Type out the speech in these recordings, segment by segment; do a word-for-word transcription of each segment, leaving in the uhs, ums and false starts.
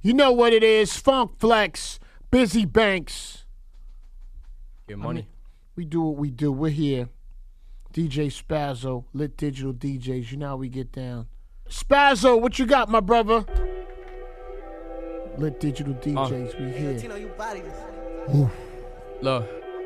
You know what it is. Funk Flex, Busy Banks. Get money. I mean, we do what we do. We're here. D J Spazzo, Lit Digital D Js. You know how we get down. Spazzo, what you got, my brother? Lit Digital D Js, uh. we here. Oof. Look.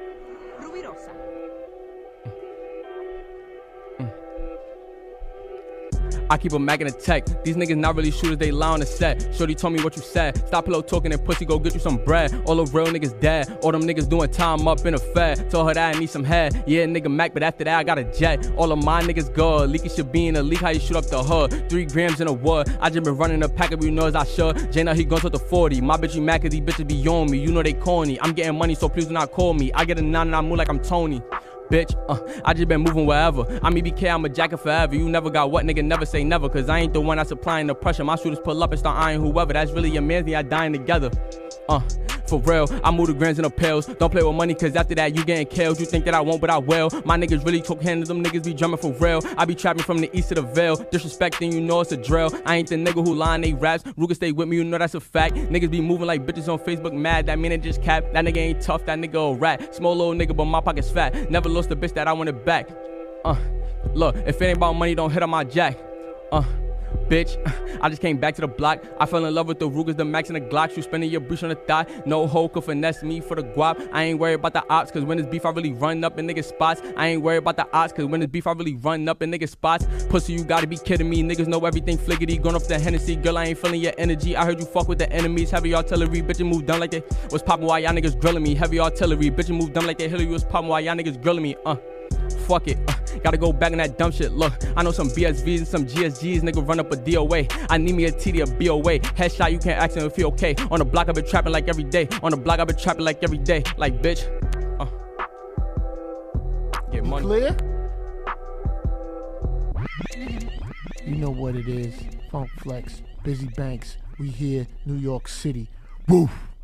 I keep a Mac in a tech. These niggas not really shooters, they lie on the set. Shorty told me what you said. Stop pillow talking and pussy, go get you some bread. All the real niggas dead. All them niggas doing time up in a fed. Told her that I need some head. Yeah, nigga Mac, but after that I got a jet. All of my niggas good. Leaky should be in a leak, how you shoot up the hood. Three grams in a wood. I just been running a pack of you know as I should. Jana, he gon' to the forty. My bitch, you mad cause these bitches be on me. You know they corny. I'm getting money, so please do not call me. I get a nine and I move like I'm Tony. Bitch, uh, I just been moving wherever. I'm E B K, I'm a jacket forever. You never got what, nigga, never say never. Cause I ain't the one that's supplying the pressure. My shooters pull up and start eyeing whoever. That's really your man's, I dying together. Uh, for real, I move the grams and the pills. Don't play with money, cause after that you getting killed. You think that I won't, but I will. My niggas really talk hands, them niggas be drumming for real. I be trapping from the east to the veil. Disrespecting, you know it's a drill. I ain't the nigga who lying they raps. Ruger stay with me, you know that's a fact. Niggas be moving like bitches on Facebook mad. That mean it just cap. That nigga ain't tough, that nigga a rat. Small little nigga, but my pocket's fat. Never lost the bitch that I wanted back. Uh, look, if it ain't about money, don't hit on my jack. Uh. Bitch, I just came back to the block. I fell in love with the Rugers, the Max, and the Glocks. You spending your breach on the thigh. No hoe could finesse me for the guap. I ain't worried about the ops, cause when it's beef, I really run up in niggas' spots. I ain't worried about the ops, cause when it's beef, I really run up in niggas' spots. Pussy, you gotta be kidding me. Niggas know everything flickety. Going off the Hennessy, girl, I ain't feeling your energy. I heard you fuck with the enemies. Heavy artillery, bitches move dumb like they was popping while y'all niggas grilling me. Heavy artillery, bitches move dumb like they Hillary was popping while y'all niggas grilling me. Uh. Fuck it, uh, gotta go back in that dumb shit. Look, I know some B S Vs and some G S Gs, nigga run up a D O A. I need me a T D, a B O A. Headshot, you can't ask him if he okay. On the block, I been trapping like every day. On the block, I been trapping like every day. Like, bitch, uh, get money. Clear? You know what it is. Funk Flex, Busy Banks, we here, New York City. Woof.